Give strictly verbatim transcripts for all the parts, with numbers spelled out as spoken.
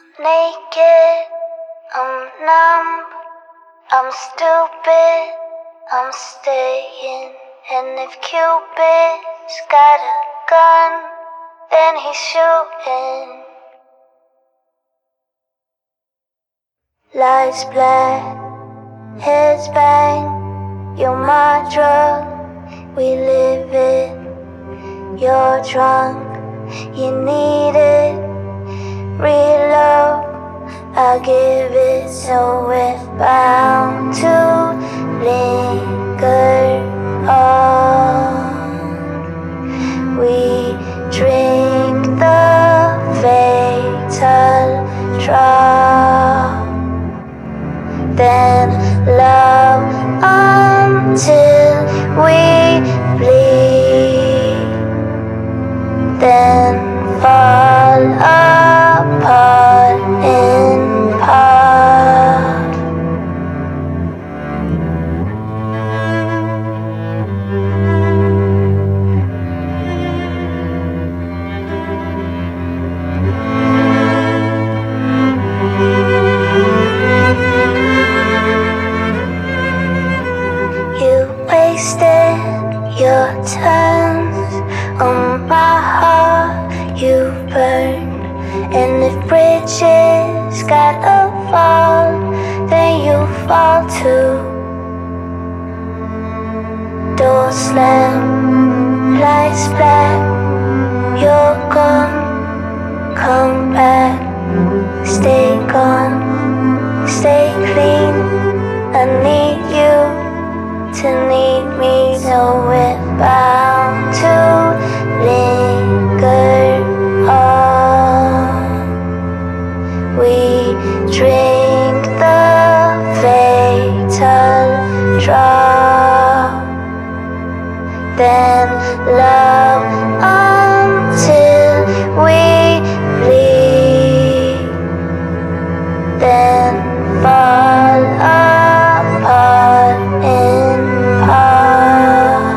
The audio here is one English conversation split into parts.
naked, I'm numb, I'm stupid, I'm staying. And if Cupid's got a gun, then he's shooting. Lights black, heads bang, you're my drug, we live it. You're drunk, you need it. Real love, I'll give it. So we're bound to linger on. We drink the fatal drop, then love until we bleed, then fall apart in part. You wasted your turns on my heart, you burned. And if bridges gotta fall, then you fall too. Door slam, lights black, you're gone. Come back, stay gone, stay clean. I need you to need me, so we're bound to linger on. We drink the fatal drop, then love until we bleed, then fall apart in part.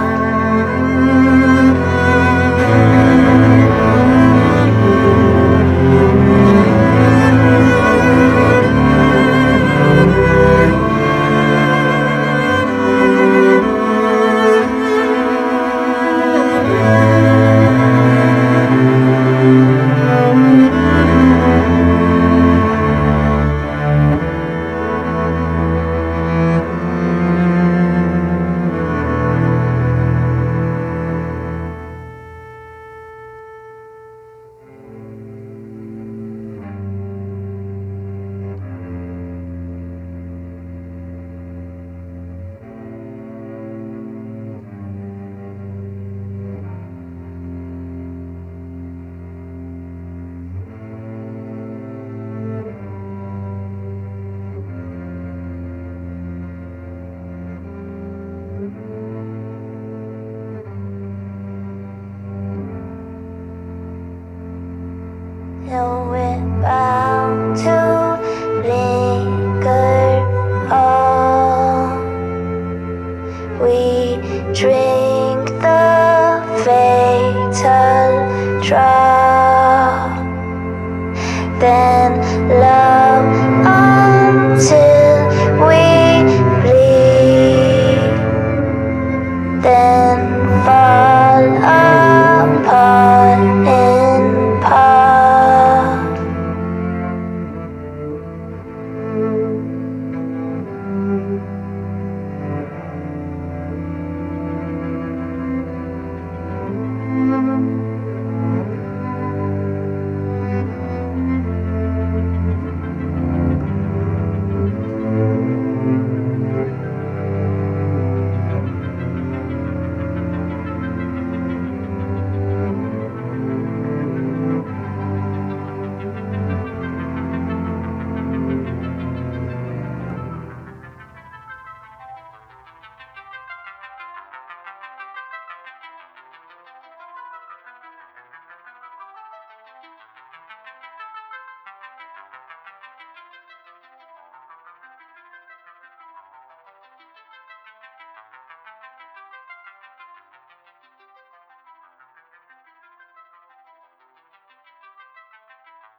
So we're bound to linger on. We drink the fatal drop, then love